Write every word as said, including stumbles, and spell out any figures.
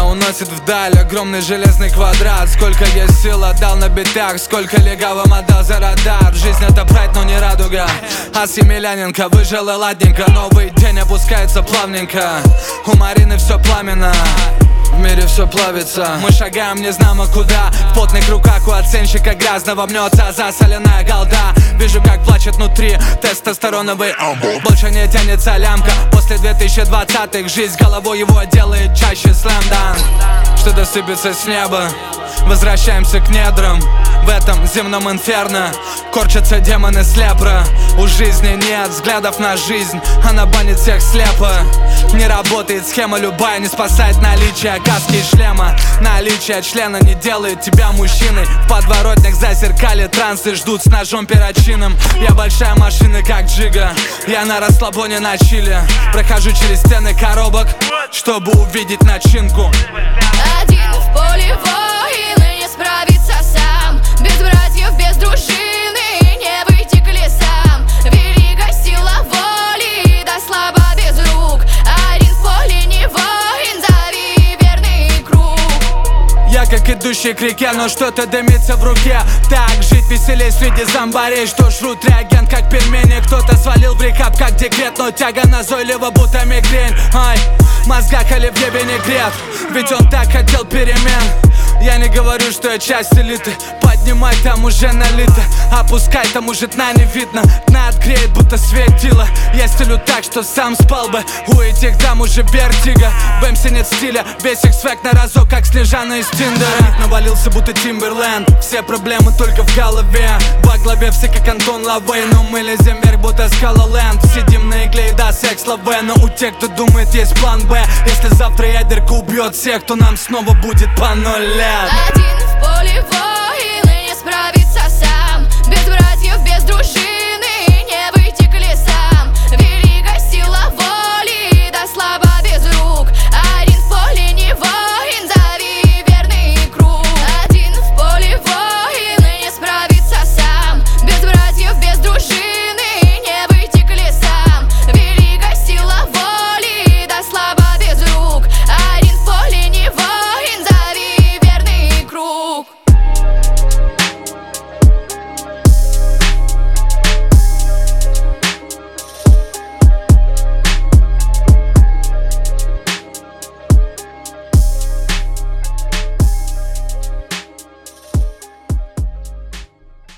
уносит вдаль огромный железный квадрат. Сколько я сил отдал на битах, сколько легавым отдал за радар. Жизнь это прайд, но не радуга, а Семеляненко выжил и ладненько. Новый день опускается плавненько, у Марины все пламенно, в мире все плавится. Мы шагаем не знамо куда, в потных руках у оценщика грязного мнется засоленная голда. Вижу, как плачет внутри тестостероновый амбо. Больше не тянется лямка, после две тысячи двадцатых жизнь головой его делает чаще слэмдан. Что-то сыпется с неба, возвращаемся к недрам. В этом земном инферно корчатся демоны с лепра. У жизни нет взглядов на жизнь, она банит всех слепо. Не работает схема любая, не спасает наличие каски и шлема. Наличие члена не делает тебя мужчиной. В подворотнях зазеркали трансы ждут с ножом перочинным. Я большая машина, как Джига, я на расслабоне на чиле. Прохожу через стены коробок, чтобы увидеть начинку. Один в поле воин и не справится сам. Без братьев, без дружины не выйти к лесам. Велика сила воли, да слабо без рук. Один в поле не воин, зови верный круг. Я как идущий к реке, но что-то дымится в руке. Так жить веселей среди зомбарей, что жрут реагент как пельмени. Кто-то свалил в рекап как декрет, но тяга назойлива будто мигрень. Ай, в мозгах оливье винегрет, ведь он так хотел перемен. Я не говорю, что я часть элиты, поднимай, там уже налито. Опускай, там уже дна не видно, дна отгреет, будто светило. Я стелю так, что сам спал бы, у этих дам уже вертига. В эмси нет стиля, весь их свек на разок, как Снежана из Тиндера. Бит навалился, будто Тимберленд, все проблемы только в голове. Во главе все как Антон Лавей, но мы лезем вверх, будто Скала Ленд. Сидим на игле и да, секс лаве, но у тех, кто думает, есть план Б. Если завтра ядерка убьет всех, то нам снова будет по ноль лет. Один в поле воин.